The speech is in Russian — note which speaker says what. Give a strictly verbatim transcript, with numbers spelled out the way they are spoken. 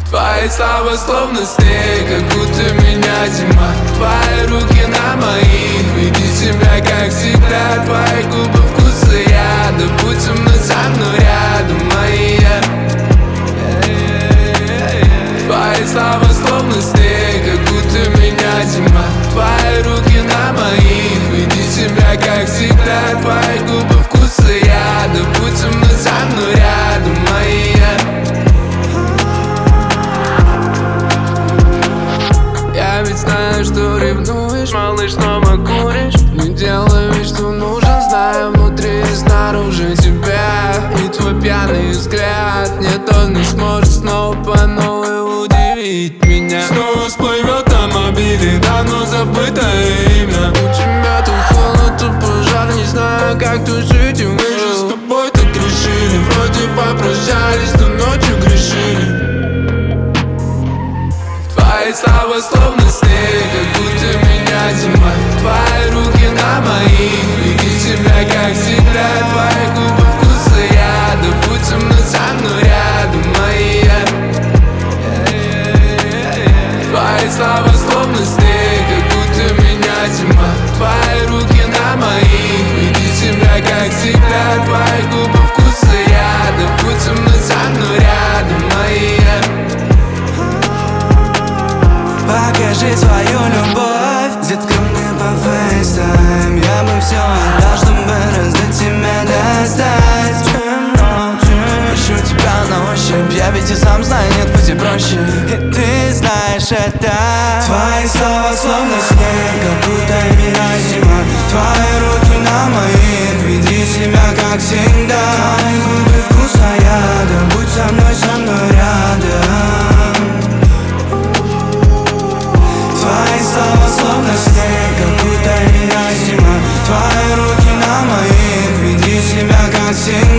Speaker 1: Твои слова словно снег, как будто меня зима. Твои руки на моих, веди себя как всегда. Твои губы вкуса яда, будь со мной, со мной рядом, моя. Твои слова словно снег, как будто меня зима. Твои руки на моих, веди себя как всегда. Твои губы вкуса яда, будь со мной, со мной рядом, моя. Я ведь знаю, что ревнуешь, малыш, снова куришь. Не делай вид, что нужен, знаю внутри и снаружи тебя. И твой пьяный взгляд, нет, он не сможет снова по новой удивить меня. Снова всплывет там обиды, давно забытое имя. У тебя тут холод, тут пожар, не знаю, как тут жить и выжить. Мы же с тобой так решили, вроде попрощались, но ночью грешили. Твои слова словно снег, как будто меня зима. Твои руки на моих, веди себя как всегда. Твои губы вкуса яда, будь со мной, со мной рядом, моя. Твои слова словно снег, как будто меня зима. Твои руки на моих, веди себя как всегда. Твои губы вкуса яда, будь со мной, со мной рядом, моя.
Speaker 2: Покажи свою любовь, детка, мне по фейстайм. Я бы все отдал, чтобы раздать тебя, достать. Чем ночью ищу тебя на ощупь, я ведь и сам знаю, нет пути проще. И ты знаешь это. Твои слова словно снег, как будто меня зима. Твои руки на моих, веди себя как всегда. Твои губы вкуса яда, будь со мной, со мной рядом. Твои слова словно снег, как будто меня зима. Твои руки на моих, веди себя как всегда.